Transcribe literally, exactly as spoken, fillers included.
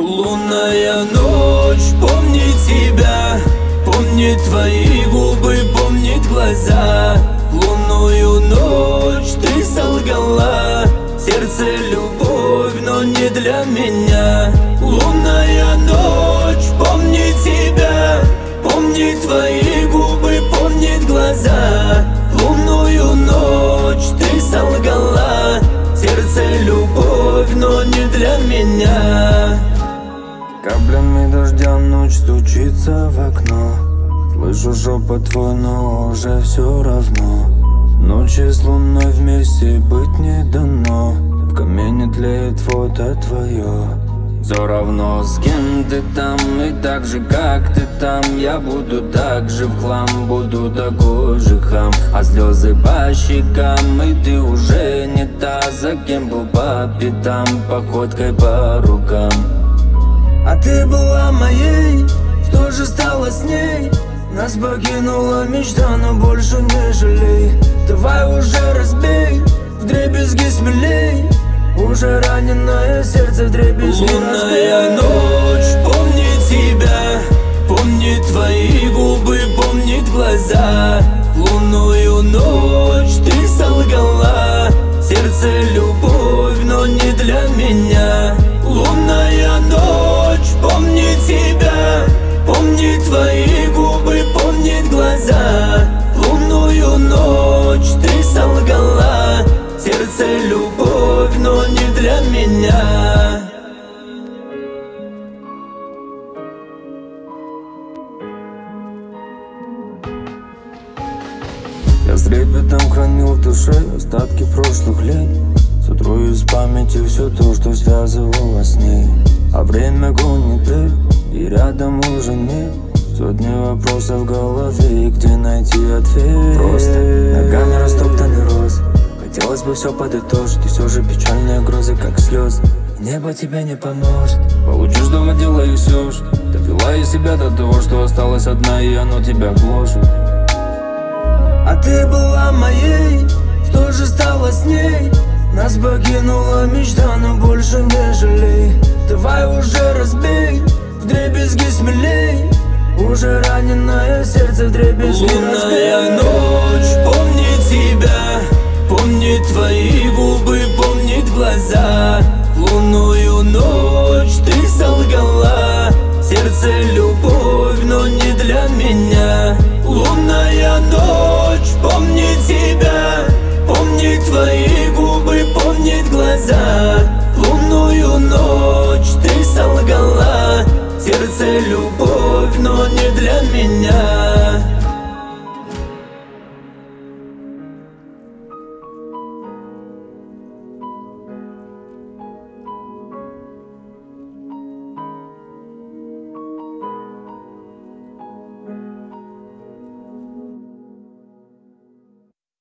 Лунная ночь, помни тебя, помнит твои губы, помнит глаза. В лунную ночь ты солгала, сердце любовь, но не для меня. Лунная ночь, помни тебя, помнит твои губы, помнит глаза. В лунную ночь ты солгала, сердце любовь, но не для меня. Каплями дождя ночь стучится в окно. Слышу шепот твой, но уже все равно. Ночи с луной вместе быть не дано. В камине тлеет фото твое. Все равно с кем ты там и так же как ты там. Я буду так же в хлам, буду такой же хам. А слезы по щекам, и ты уже не та, за кем был по пятам, походкой по рукам. А ты была моей, что же стало с ней? Нас покинула мечта, но больше не жалей. Давай уже разбей, вдребезги смелей. Уже раненое сердце вдребезги разбей. Лунная ночь, помни тебя, помнит твои губы, помнит глаза. В лунную ночь ты солгала, сердце любовь, но не для меня. Лунная ночь, помни тебя, помнит твои губы, помнит глаза. В лунную ночь ты солгала, сердце любовь, но не для меня. Я с трепетом хранил в душе остатки прошлых лет. Сотру из памяти все то, что связывало с ней. А время гонит лет, и рядом уже нет. Сотни вопросов в голове, и где найти ответ? Просто ногами растоптанный роз. Хотелось бы все подытожить, и все же печальные грозы, как слезы. Небо тебе не поможет. Получу, что хотела, и все ж довела я себя до того, что осталась одна, и оно тебя гложет. А ты была моей, что же стало с ней? Нас покинула мечта, но больше не жалей. Давай уже разбей, вдребезги смелей. Уже раненое сердце вдребезги разбей. Лунная ночь, помни тебя, помнит твои губы, помнит глаза.